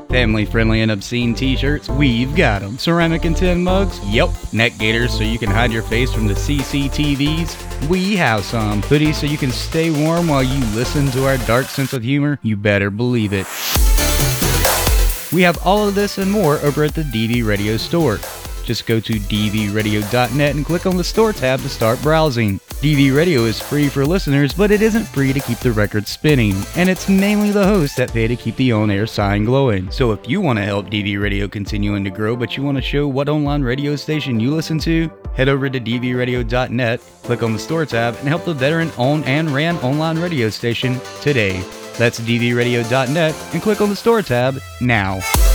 Family-friendly and obscene t-shirts? We've got them. Ceramic and tin mugs? Yep. Neck gaiters so you can hide your face from the CCTVs? We have some. Hoodies so you can stay warm while you listen to our dark sense of humor? You better believe it. We have all of this and more over at the DV Radio store. Just go to dvradio.net and click on the store tab to start browsing. DV Radio is free for listeners, but it isn't free to keep the record spinning, and it's mainly the hosts that pay to keep the on-air sign glowing. So if you want to help DV Radio continuing to grow, but you want to show what online radio station you listen to, head over to dvradio.net, click on the store tab, and help the veteran-owned and ran online radio station today. That's dvradio.net and click on the store tab now.